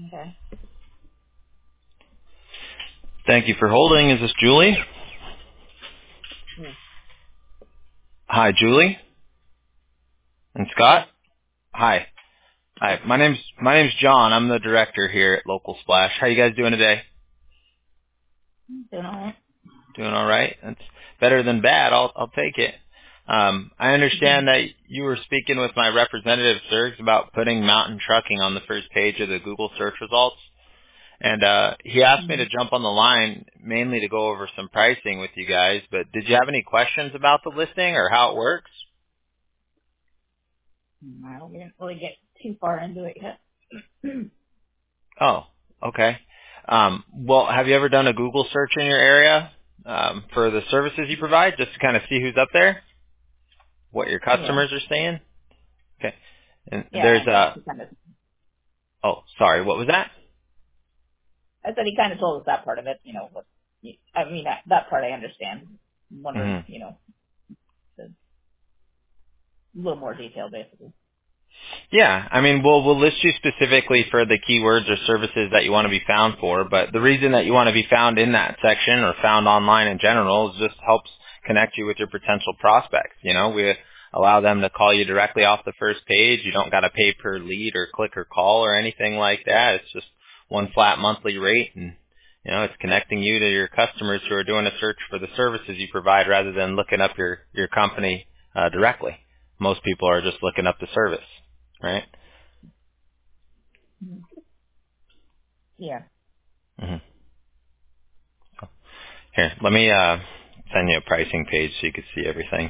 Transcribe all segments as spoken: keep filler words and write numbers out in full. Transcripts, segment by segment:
Okay. Thank you for holding. Is this Julie? Yes. Hi, Julie and Yes. Scott. Hi. Hi. Yes. My name's my name's John. I'm the director here at Local Splash. How you guys doing today? Doing all right. Doing all right. That's better than bad. I'll I'll take it. Um, I understand that you were speaking with my representative, Sergs, about putting mountain trucking on the first page of the Google search results. And uh, he asked me Mm-hmm. to jump on the line mainly to go over some pricing with you guys. But did you have any questions about the listing or how it works? Well, we didn't really get too far into it yet. Oh, okay. Um, well, have you ever done a Google search in your area um, for the services you provide, just to kind of see who's up there, what your Yeah. customers are saying? Okay. And Yeah, there's and uh, a. he kind of, Oh, sorry. What was that? I said he kind of told us that part of it, you know, what, I mean, that, that part I understand. hmm Wondering, you know, the, a little more detail, basically. Yeah, I mean, we'll we'll list you specifically for the keywords or services that you want to be found for, but the reason that you want to be found in that section or found online in general is just helps connect you with your potential prospects. You know, we allow them to call you directly off the first page. You don't got to pay per lead or click or call or anything like that. It's just one flat monthly rate, and you know, it's connecting you to your customers who are doing a search for the services you provide rather than looking up your your company uh, directly. Most people are just looking up the service, right? Mhm. Yeah. hmm Here, let me uh, send you a pricing page so you can see everything.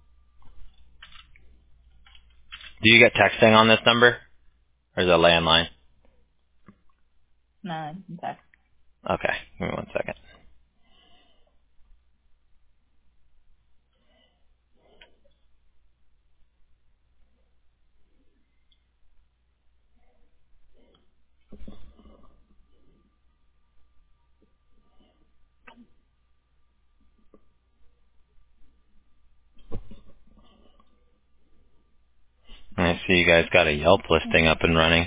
Do you get texting on this number, or is it a landline? No, in fact, Okay, give me one second. I see you guys got a Yelp listing up and running.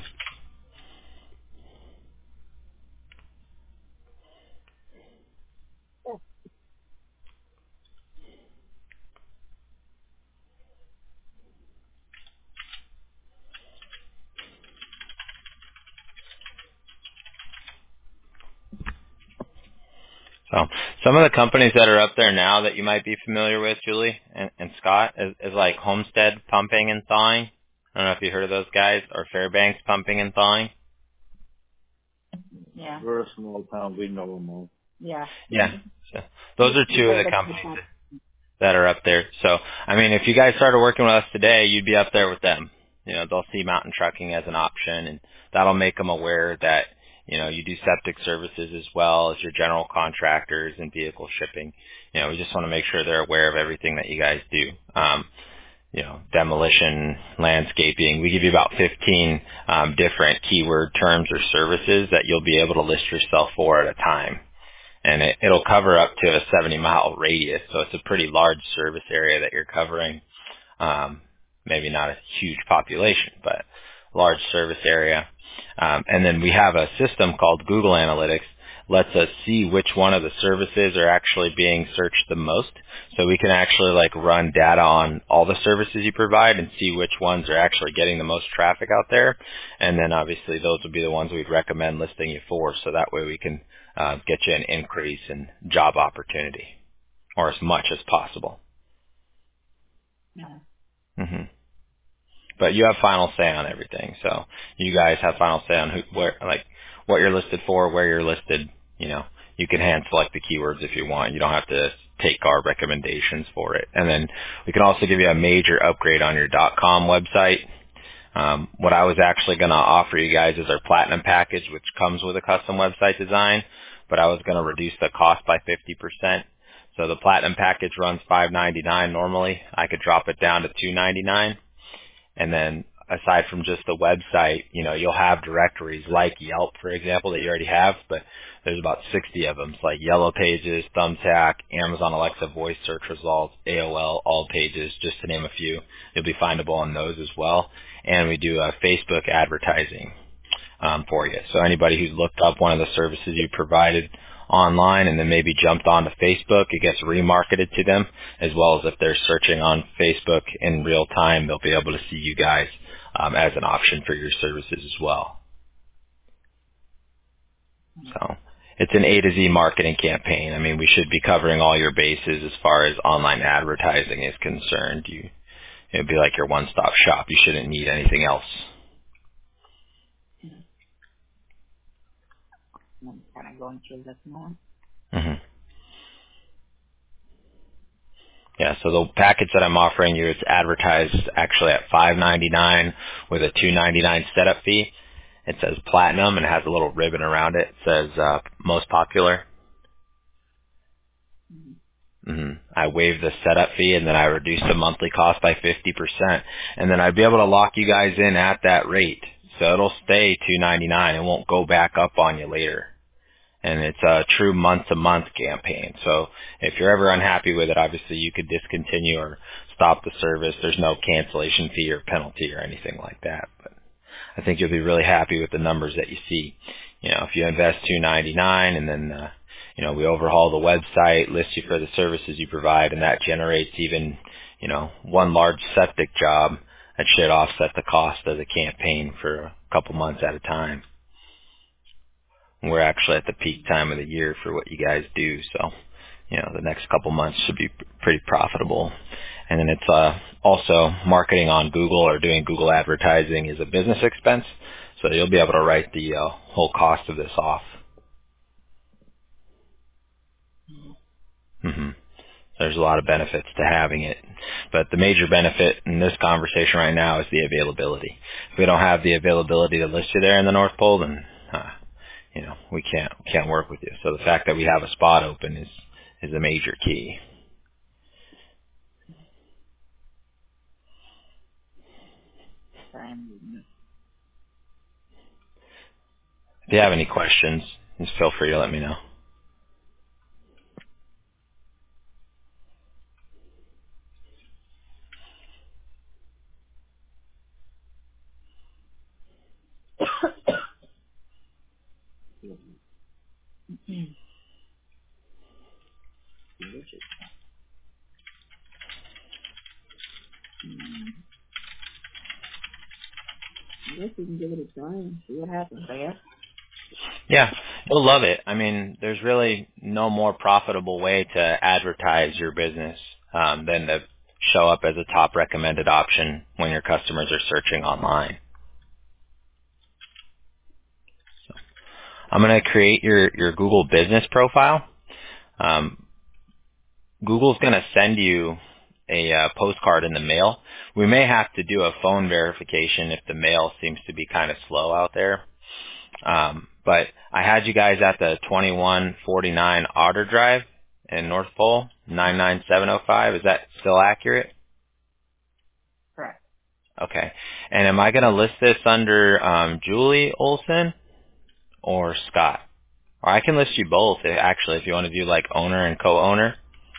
So some of the companies that are up there now that you might be familiar with, Julie and, and Scott, is, is like Homestead Pumping and Thawing. I don't know if you heard of those guys, or Fairbanks Pumping and Thawing. yeah. We're a small town. We know them all. Yeah. Yeah, so those We, are we two of heard the of companies that. that are up there. So, I mean, if you guys started working with us today, you'd be up there with them. You know, they'll see mountain trucking as an option, and that'll make them aware that, you know, you do septic services as well as your general contractors and vehicle shipping. You know, we just want to make sure they're aware of everything that you guys do. Um, you know, demolition, landscaping. We give you about fifteen um, different keyword terms or services that you'll be able to list yourself for at a time, and it, it'll cover up to a seventy mile radius. So it's a pretty large service area that you're covering. Um, maybe not a huge population, but large service area. Um, and then we have a system called Google Analytics, lets us see which one of the services are actually being searched the most. So we can actually like run data on all the services you provide and see which ones are actually getting the most traffic out there. And then obviously those would be the ones we'd recommend listing you for. So that way we can uh, get you an increase in job opportunity, or as much as possible. Yeah. hmm But you have final say on everything. So you guys have final say on who, where, like, what you're listed for, where you're listed. You know, you can hand select the keywords if you want. You don't have to take our recommendations for it. And then we can also give you a major upgrade on your .com website. Um, what I was actually going to offer you guys is our platinum package, which comes with a custom website design, but I was going to reduce the cost by fifty percent. So the platinum package runs five ninety-nine normally. I could drop it down to two ninety-nine. And then aside from just the website, you know, you'll have directories like Yelp, for example, that you already have, but there's about sixty of them. It's like Yellow Pages, Thumbtack, Amazon Alexa voice search results, A O L, All Pages, just to name a few. You'll be findable on those as well. And we do uh, Facebook advertising. um, for you. So anybody who's looked up one of the services you provided online and then maybe jumped onto Facebook, it gets remarketed to them, as well as if they're searching on Facebook in real time, they'll be able to see you guys um, as an option for your services as well. So it's an A to Z marketing campaign. I mean, we should be covering all your bases as far as online advertising is concerned. You, it'd be like your one-stop shop. You shouldn't need anything else. I'm kind of going through this more. hmm Yeah, so the package that I'm offering you, it's advertised actually at five ninety-nine with a two ninety-nine setup fee. It says platinum and it has a little ribbon around it. It says uh, most popular. Mm-hmm. I waive the setup fee and then I reduce the monthly cost by fifty percent. And then I'd be able to lock you guys in at that rate. So it'll stay two ninety-nine. It won't go back up on you later. And it's a true month-to-month campaign. So if you're ever unhappy with it, obviously you could discontinue or stop the service. There's no cancellation fee or penalty or anything like that. But I think you'll be really happy with the numbers that you see. You know, if you invest two ninety-nine and then, uh, you know, we overhaul the website, list you for the services you provide, and that generates even, you know, one large septic job, that should offset the cost of the campaign for a couple months at a time. We're actually at the peak time of the year for what you guys do, so you know the next couple months should be pretty profitable. And then it's uh, also marketing on Google or doing Google advertising is a business expense, so you'll be able to write the uh, whole cost of this off. hmm There's a lot of benefits to having it, but the major benefit in this conversation right now is the availability. If we don't have the availability to list you there in the North Pole, then uh, you know, we can't can't work with you. So the fact that we have a spot open is is a major key. If you have any questions, just feel free to let me know. I guess we can give it a try and see what happens, I guess. Yeah, you'll love it. I mean, there's really no more profitable way to advertise your business um, than to show up as a top recommended option when your customers are searching online. So I'm going to create your, your Google business profile. Um, Google's going to send you a uh, postcard in the mail. We may have to do a phone verification if the mail seems to be kind of slow out there. Um, but I had you guys at the twenty-one forty-nine Otter Drive in North Pole, nine nine seven oh five. Is that still accurate? Correct. Okay. And am I going to list this under um, Julie Olson or Scott? Or I can list you both, eh, actually, if you want to do like owner and co-owner.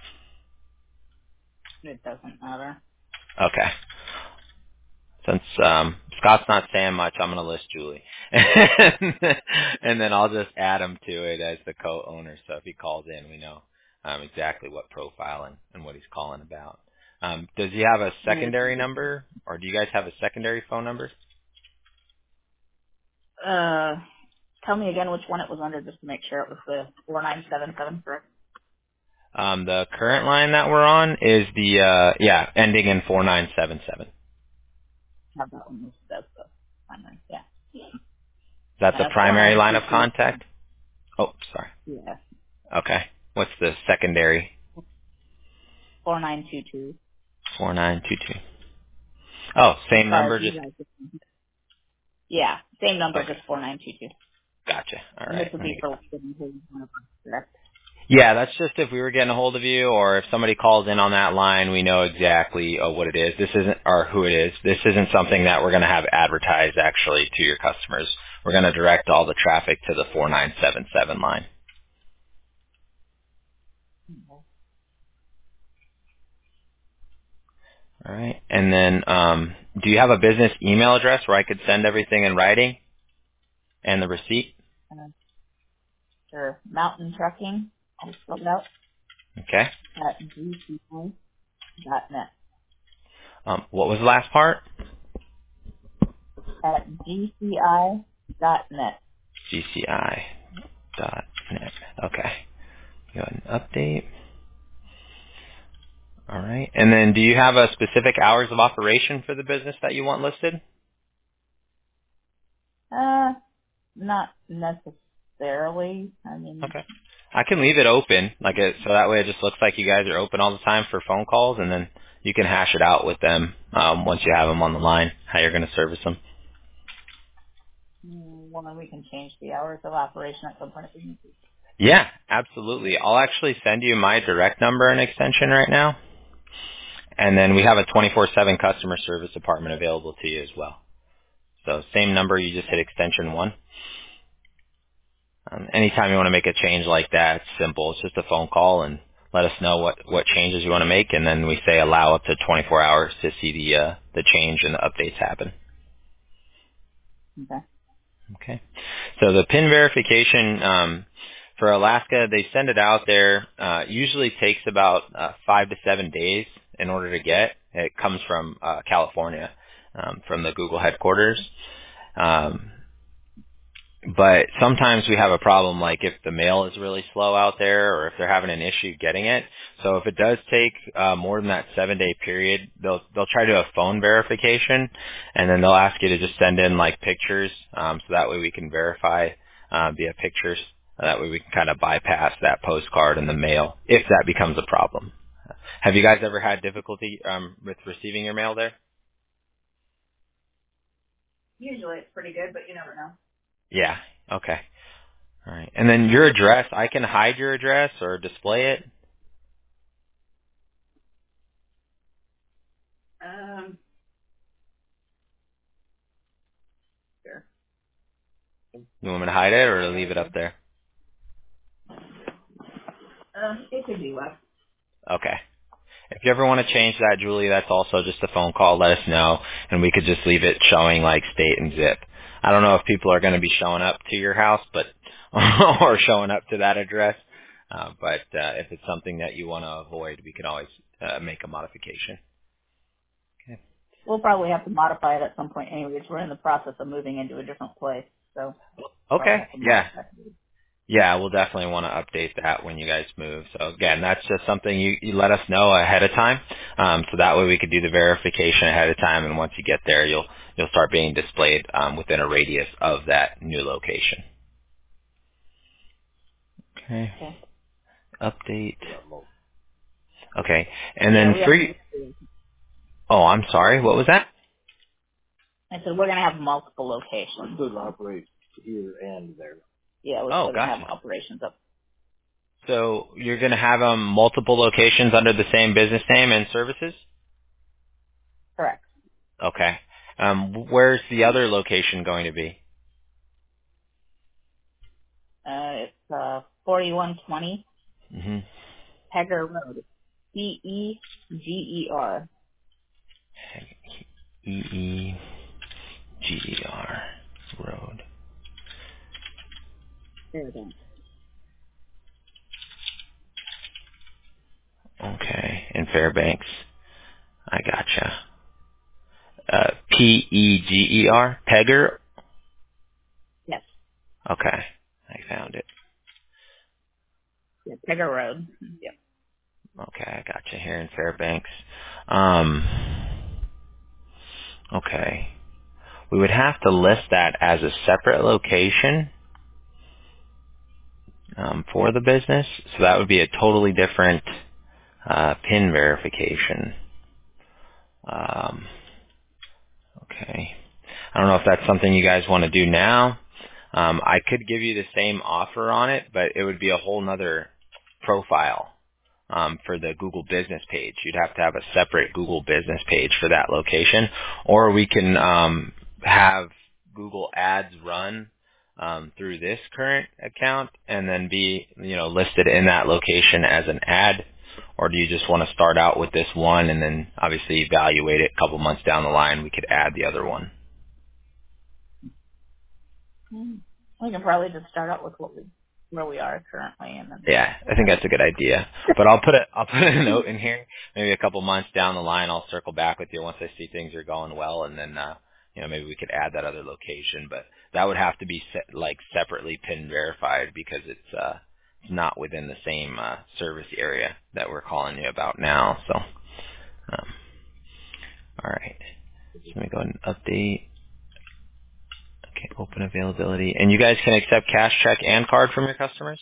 It doesn't matter. Okay. Since um, Scott's not saying much, I'm going to list Julie. And then I'll just add him to it as the co-owner. So if he calls in, we know um, exactly what profile and, and what he's calling about. Um, does he have a secondary number, or do you guys have a secondary phone number? Uh, tell me again which one it was under just to make sure it was the four nine seven seven, correct? Um, the current line that we're on is the, uh, yeah, ending in four nine seven seven. Have that one listed as the primary, yeah. Is that the Uh, primary line of four nine two two. contact? Oh, sorry. Yeah. Okay. What's the secondary? four nine two two. four nine two two. Oh, same Sorry, number, you just, guys. Yeah, same number, okay. just four nine two two. Gotcha. All And this right. would Let be me for one of us, correct? Yeah, that's just if we were getting a hold of you, or if somebody calls in on that line, we know exactly uh, what it is. This isn't, or who it is. This isn't something that we're going to have advertised actually to your customers. We're going to direct all the traffic to the four nine seven seven line. All right. And then, um, do you have a business email address where I could send everything in writing? And the receipt? Uh, sure. Mountain Trucking, I spelled out, Okay. at G C I dot net. Um, what was the last part? At G C I dot net. G C I dot net. Okay. Go ahead and update. All right. And then do you have a specific hours of operation for the business that you want listed? Uh, not necessarily. I mean, Okay. I can leave it open, like it, so that way it just looks like you guys are open all the time for phone calls, and then you can hash it out with them um, once you have them on the line, how you're going to service them. mm, well, then we can change the hours of operation at some point if we need to. Yeah, absolutely. I'll actually send you my direct number and extension right now, and then we have a twenty-four seven customer service department available to you as well. So same number, you just hit Okay. extension one. Um, anytime you want to make a change like that, it's simple. It's just a phone call and let us know what, what changes you want to make, and then we say allow up to twenty-four hours to see the uh, the change and the updates happen. Okay. Okay. So the PIN verification um, for Alaska, they send it out there. Uh, usually takes about uh, five to seven days in order to get. It comes from uh, California, um, from the Google headquarters. Um, But sometimes we have a problem, like if the mail is really slow out there, or if they're having an issue getting it. So if it does take uh, more than that seven-day period, they'll they'll try to do a phone verification, and then they'll ask you to just send in like pictures, um, so that way we can verify uh, via pictures. That way we can kind of bypass that postcard in the mail if that becomes a problem. Have you guys ever had difficulty um, with receiving your mail there? Usually it's pretty good, but you never know. Yeah. Okay. All right. And then your address, I can hide your address or display it. Um, sure. You want me to hide it or Yeah, leave it up there? Uh, it could be less. Okay. If you ever want to change that, Julie, that's also just a phone call. Let us know, and we could just leave it showing like state and zip. I don't know if people are going to be showing up to your house, but or showing up to that address. Uh, but uh, if it's something that you want to avoid, we can always uh, make a modification. Okay. We'll probably have to modify it at some point anyways. We're in the process of moving into a different place, so probably Okay. have to Yeah. modify it. Yeah, we'll definitely want to update that when you guys move. So again, that's just something you, you let us know ahead of time, um, so that way we could do the verification ahead of time. And once you get there, you'll you'll start being displayed um, within a radius of that new location. Okay. Okay. Update. Okay, and Yeah, then we have. free. Oh, I'm sorry. What was that? I said we're gonna have multiple locations. Could operate here and there. Yeah, we're Oh, still gonna have gotcha. operations up. So you're going to have um, multiple locations under the same business name and services? Correct. Okay. Um, where's the other location going to be? Uh, it's uh forty-one twenty Mm-hmm. Pegger Road. P E G E R. E E G E R Road. Fairbanks. Okay, in Fairbanks. I gotcha. Uh, P E G E R? Pegger? Yes. Okay, I found it. Yeah, Pegger Road. Yep. Okay, I gotcha here in Fairbanks. Um, okay. We would have to list that as a separate location um, for the business, so that would be a totally different uh, PIN verification. Um, okay. I don't know if that's something you guys want to do now. Um, I could give you the same offer on it, but it would be a whole nother profile um, for the Google Business page. You'd have to have a separate Google Business page for that location, or we can um, have Google Ads run um, through this current account and then be, you know, listed in that location as an ad. Or do you just want to start out with this one and then obviously evaluate it a couple months down the line? We could add the other one. We can probably just start out with what we where we are currently, and then. Yeah, I think that's a good idea. But I'll put a I'll put a note in here. Maybe a couple months down the line, I'll circle back with you once I see things are going well, and then uh, you know maybe we could add that other location. But that would have to be set, like separately PIN verified because it's uh, not within the same uh, service area that we're calling you about now. So, um, all right. So let me go ahead and update. Okay, open availability. And you guys can accept cash, check, and card from your customers?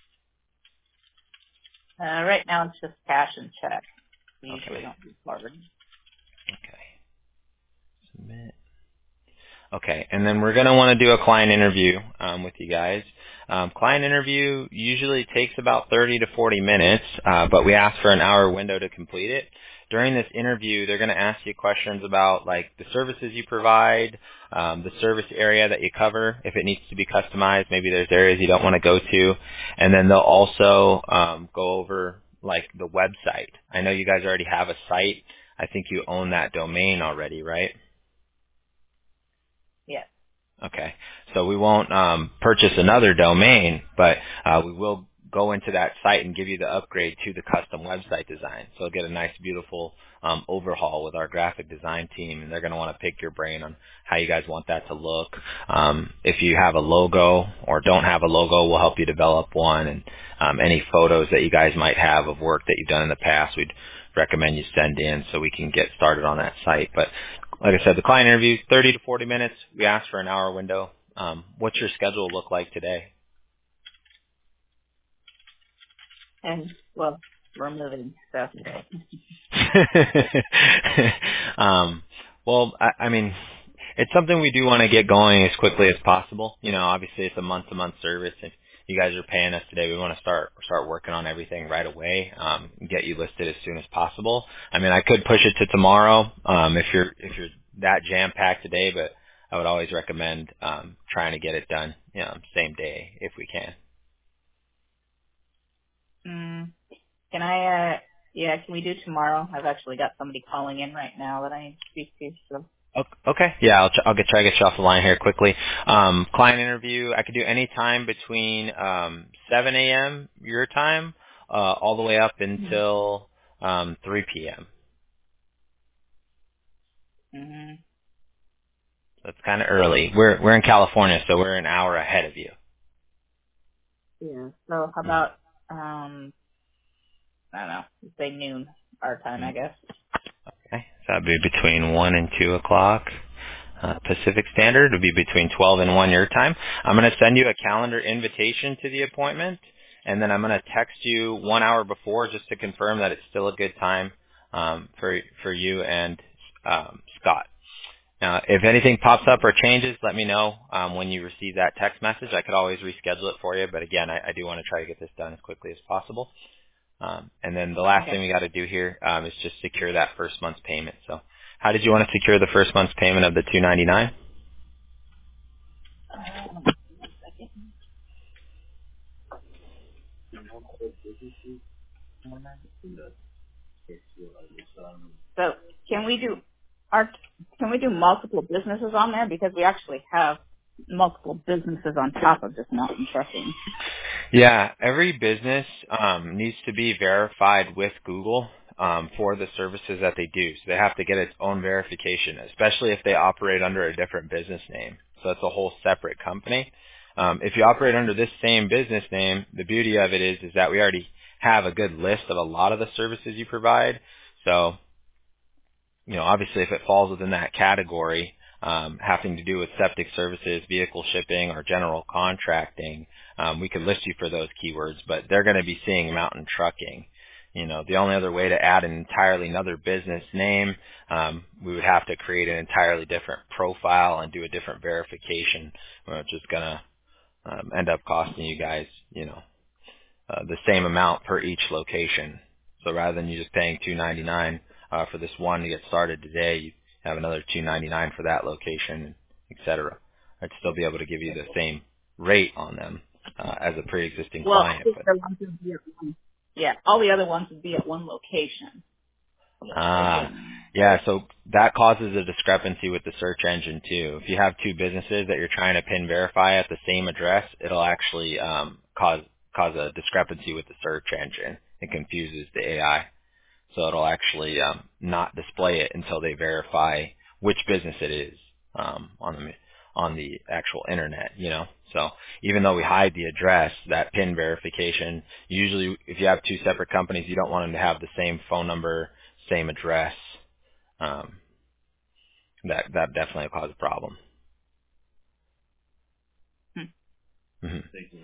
Uh, right now it's just cash and check. We usually Okay. don't do card. Okay. Submit. Okay, and then we're going to want to do a client interview um, with you guys. Um, client interview usually takes about thirty to forty minutes, uh, but we ask for an hour window to complete it. During this interview, they're going to ask you questions about like the services you provide, um, the service area that you cover, if it needs to be customized. Maybe there's areas you don't want to go to, and then they'll also um, go over like the website. I know you guys already have a site. I think you own that domain already, right? Yes. Okay. So we won't um, purchase another domain, but uh, we will go into that site and give you the upgrade to the custom website design. So you'll get a nice, beautiful um, overhaul with our graphic design team, and they're going to want to pick your brain on how you guys want that to look. Um, if you have a logo or don't have a logo, we'll help you develop one. And um, any photos that you guys might have of work that you've done in the past, we'd recommend you send in so we can get started on that site. But like I said, the client interview, thirty to forty minutes. We ask for an hour window. Um, what's your schedule look like today? And, well, we're moving stuff today. um, well, I, I mean, it's something we do want to get going as quickly as possible. You know, obviously it's a month-to-month service. If you guys are paying us today, we want to start start working on everything right away. Um, and get you listed as soon as possible. I mean, I could push it to tomorrow um, if you're if you're that jam-packed today, but I would always recommend um, trying to get it done, you know, same day if we can. Mm, can I, uh, yeah, can we do tomorrow? I've actually got somebody calling in right now that I need to speak to, so. Okay. Yeah, I'll, tr- I'll get, try to get you off the line here quickly. Um, client interview, I could do any time between um, seven a.m. your time uh, all the way up until um, three p.m. Mm-hmm. That's kind of early. We're we're in California, so we're an hour ahead of you. Yeah, so how about, um, I don't know, say noon, our time, I guess. Okay, so that'd be between one and two o'clock. Uh, Pacific Standard would be between twelve and one your time. I'm going to send you a calendar invitation to the appointment, and then I'm going to text you one hour before just to confirm that it's still a good time um, for for you and um, Scott. Now, if anything pops up or changes, let me know um, when you receive that text message. I could always reschedule it for you, but again, I, I do want to try to get this done as quickly as possible. Um, and then the last Okay. thing we got to do here um, is just secure that first month's payment. So, how did you want to secure the first month's payment of the two ninety-nine? Um, one second. So can we do our can we do multiple businesses on there because we actually have multiple businesses on top of this mountain trucking? Yeah, every business um, needs to be verified with Google um, for the services that they do. So they have to get its own verification, especially if they operate under a different business name. So it's a whole separate company. Um, if you operate under this same business name, the beauty of it is is that we already have a good list of a lot of the services you provide. So you know, obviously if it falls within that category, um, having to do with septic services, vehicle shipping, or general contracting, um, we could list you for those keywords, but they're going to be seeing mountain trucking. You know, the only other way to add an entirely another business name, um, we would have to create an entirely different profile and do a different verification, which is going to um, end up costing you guys, you know, uh, the same amount per each location. So rather than you just paying two ninety-nine uh, for this one to get started today, you have another two ninety-nine for that location, et cetera. I'd still be able to give you the same rate on them uh, as a pre-existing Well, client. the But other ones would be at one, yeah, all the other ones would be at one location. ah, Yeah, so that causes a discrepancy with the search engine too. If you have two businesses that you're trying to pin verify at the same address, it'll actually um, cause cause a discrepancy with the search engine. It confuses the A I, so it'll actually um, not display it until they verify which business it is um, on the on the actual internet. You know, so even though we hide the address, that pin verification usually, if you have two separate companies, you don't want them to have the same phone number, same address. Um, that that definitely cause a problem. Hmm. hmm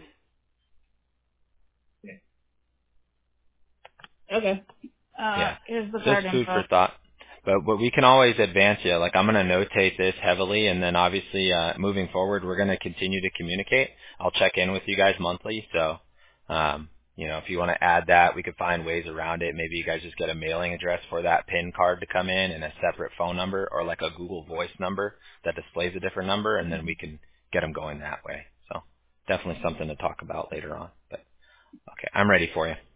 Okay. Uh, Yeah, here's the just card food for info. thought. But but we can always advance you. Like I'm going to notate this heavily, and then obviously uh, moving forward, we're going to continue to communicate. I'll check in with you guys monthly. So, um, you know, if you want to add that, we could find ways around it. Maybe you guys just get a mailing address for that PIN card to come in, and a separate phone number, or like a Google Voice number that displays a different number, and then we can get them going that way. So definitely something to talk about later on. But okay, I'm ready for you.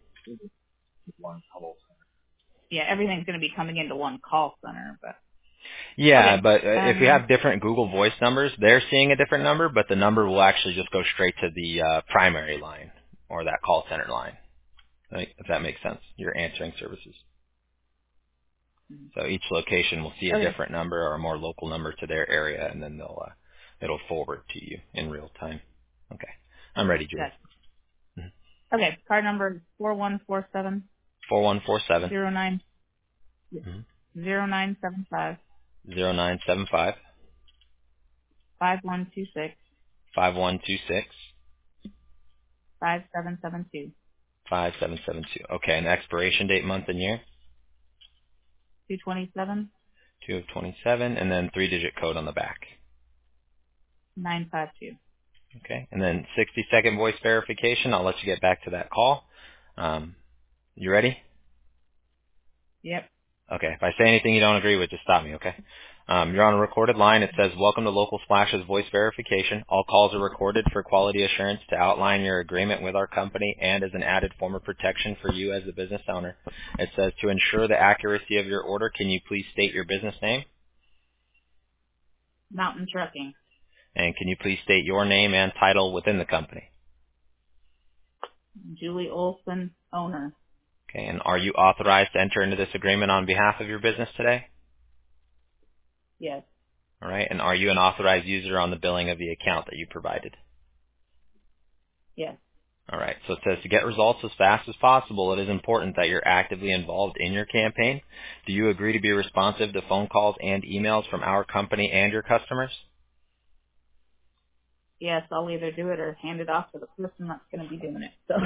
Yeah, everything's going to be coming into one call center, but Yeah, okay. but uh, if we Um, have different Google Voice numbers, they're seeing a different number, but the number will actually just go straight to the uh, primary line or that call center line, right? If that makes sense, your answering services. So each location will see a okay. different number or a more local number to their area, and then they'll uh, it'll forward to you in real time. Okay, I'm ready, Julie. Good. Okay. Card number four one four seven Four one four seven zero nine zero nine seven five zero nine seven five five one two six five one two six five seven seven two five seven seven two. Okay, and expiration date, month, and year. two twenty seven Two of twenty-seven, and then three-digit code on the back. nine five two. Okay, and then sixty second voice verification. I'll let you get back to that call. Um, you ready? Yep. Okay, if I say anything you don't agree with, just stop me, okay? Um, you're on a recorded line. It says, welcome to Local Splash's voice verification. All calls are recorded for quality assurance to outline your agreement with our company and as an added form of protection for you as the business owner. It says, to ensure the accuracy of your order, can you please state your business name? Mountain Trucking. And can you please state your name and title within the company? Julie Olson, owner. Okay, and are you authorized to enter into this agreement on behalf of your business today? Yes. All right, and are you an authorized user on the billing of the account that you provided? Yes. All right, so it says to get results as fast as possible, it is important that you're actively involved in your campaign. Do you agree to be responsive to phone calls and emails from our company and your customers? Yes, I'll either do it or hand it off to the person that's going to be doing it. So.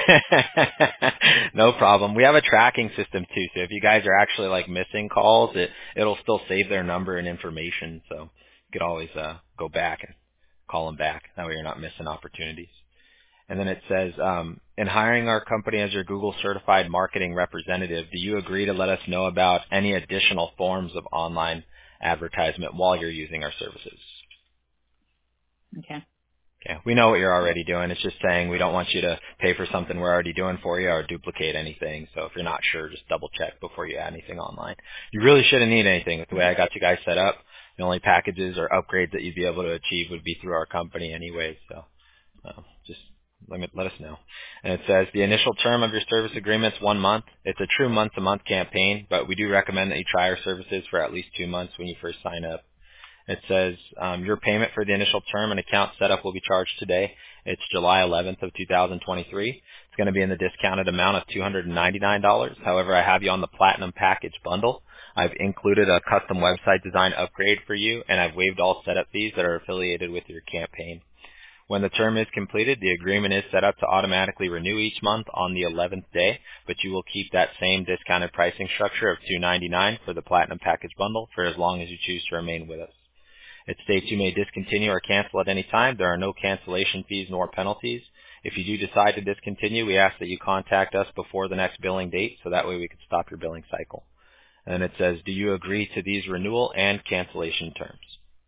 No problem. We have a tracking system too, so if you guys are actually like missing calls, it it'll still save their number and information, so you could always uh, go back and call them back. That way you're not missing opportunities. And then it says, um, in hiring our company as your Google certified marketing representative, do you agree to let us know about any additional forms of online advertisement while you're using our services? Okay. Okay. We know what you're already doing. It's just saying we don't want you to pay for something we're already doing for you or duplicate anything. So if you're not sure, just double check before you add anything online. You really shouldn't need anything with the way I got you guys set up. The only packages or upgrades that you'd be able to achieve would be through our company anyway. So uh, just let me, let us know. And it says the initial term of your service agreement's one month. It's a true month-to-month campaign, but we do recommend that you try our services for at least two months when you first sign up. It says um, your payment for the initial term and account setup will be charged today. It's July eleventh of two thousand twenty-three. It's going to be in the discounted amount of two hundred ninety-nine dollars. However, I have you on the Platinum Package bundle. I've included a custom website design upgrade for you, and I've waived all setup fees that are affiliated with your campaign. When the term is completed, the agreement is set up to automatically renew each month on the eleventh day, but you will keep that same discounted pricing structure of two hundred ninety-nine dollars for the Platinum Package bundle for as long as you choose to remain with us. It states you may discontinue or cancel at any time. There are no cancellation fees nor penalties. If you do decide to discontinue, we ask that you contact us before the next billing date, so that way we can stop your billing cycle. And it says, do you agree to these renewal and cancellation terms?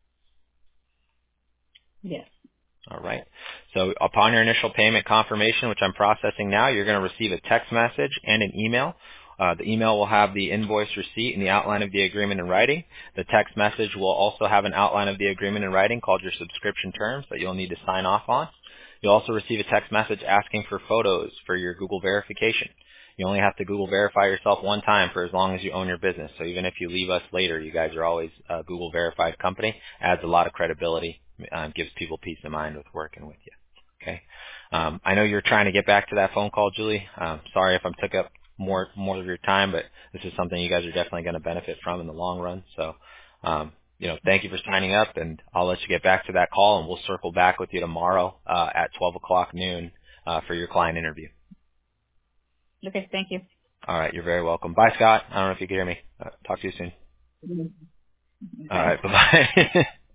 Yes. All right. So upon your initial payment confirmation, which I'm processing now, you're going to receive a text message and an email Uh, the email will have the invoice receipt and the outline of the agreement in writing. The text message will also have an outline of the agreement in writing called your subscription terms that you'll need to sign off on. You'll also receive a text message asking for photos for your Google verification. You only have to Google verify yourself one time for as long as you own your business. So even if you leave us later, you guys are always a Google verified company. Adds a lot of credibility, uh, gives people peace of mind with working with you. Okay. Um, I know you're trying to get back to that phone call, Julie. Um, sorry if I took up more more of your time, but this is something you guys are definitely going to benefit from in the long run. So, um, you know, thank you for signing up, and I'll let you get back to that call, and we'll circle back with you tomorrow uh, at twelve o'clock noon uh, for your client interview. Okay, thank you. All right, you're very welcome. Bye, Scott. I don't know if you can hear me. Uh, talk to you soon. Mm-hmm. All right, bye-bye.